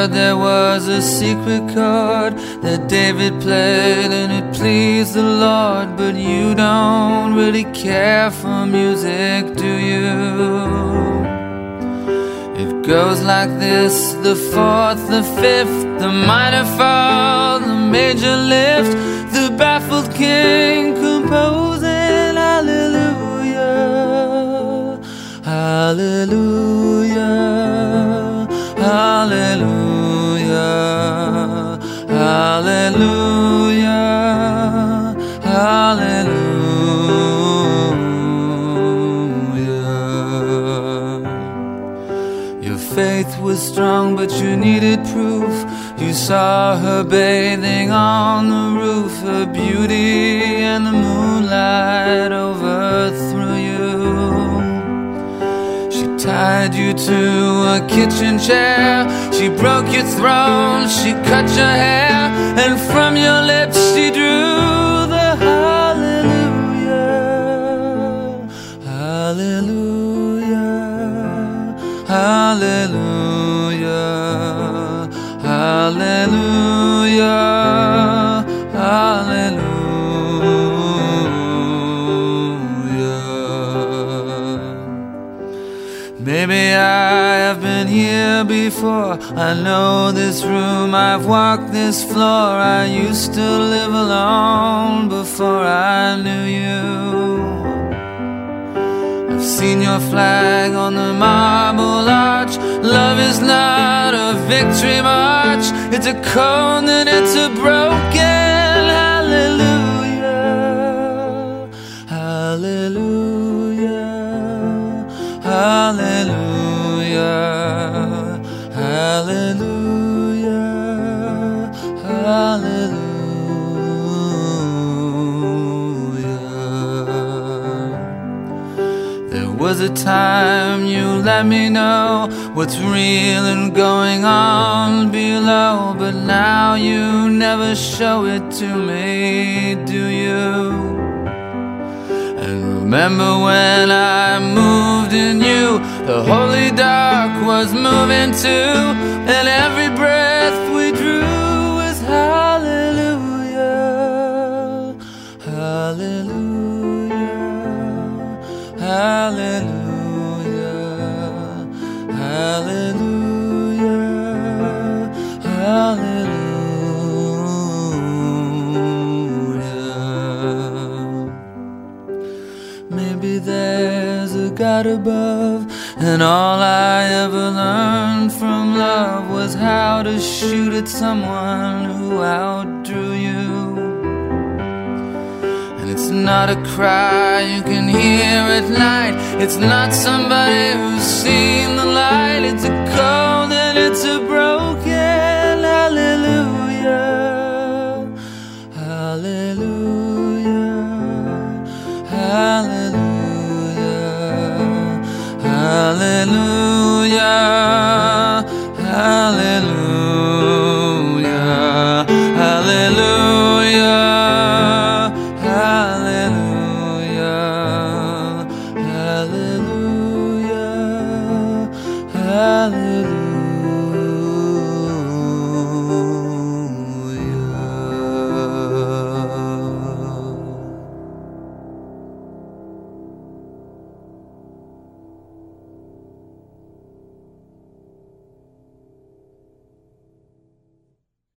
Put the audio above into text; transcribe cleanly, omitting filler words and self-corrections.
heard there was a secret chord that David played and it pleased the Lord. But you don't really care for music, do you? It goes like this: the fourth, the fifth, the minor fall, the major lift, the baffled king composing hallelujah, hallelujah, hallelujah, hallelujah, hallelujah. Your faith was strong, but you needed proof. You saw her bathing on the roof. Her beauty and the moonlight overthrew you. She tied you to a kitchen chair. She broke your throne. She cut your hair. And from your lips she drew the hallelujah, hallelujah, hallelujah, hallelujah, hallelujah. Maybe I have been here before. I know this room, I've walked this floor. I used to live alone before I knew you. I've seen your flag on the marble arch. Love is not a victory march. It's a cold and it's a broken hallelujah, hallelujah, hallelujah, hallelujah, hallelujah. There was a time you let me know what's real and going on below, but now you never show it to me, do you? And remember when I moved in you, the holy dark was moving too, and every breath we drew was hallelujah, hallelujah, hallelujah, hallelujah, hallelujah. Maybe there's a God above, and all I ever learned from love was how to shoot at someone who outdrew you. And it's not a cry you can hear at night. It's not somebody who's seen the light. It's a cold and it's a broken hallelujah, hallelujah, hallelujah, hallelujah.